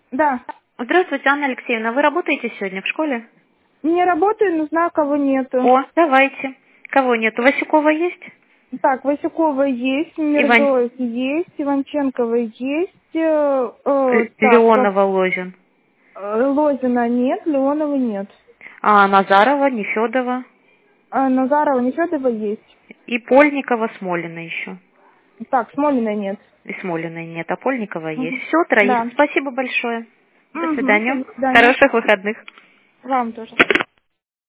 Да. Здравствуйте, Анна Алексеевна. Вы работаете сегодня в школе? Не работаю, но знаю, кого нету. О, давайте. Кого нету? Васюкова есть? Так, Васюкова есть, Мирзоев есть, Иванченкова есть. Леонова, Лозин. Лозина нет, Леонова нет. А Назарова, Нефедова. Назарова, Нефедова есть. И Польникова, Смолина еще. Так, Смолина нет. И Смолиной нет, а Польникова есть. Мгм. Все, троих. Да. Спасибо большое. До Угу. свидания. До свидания. Хороших выходных. Вам тоже.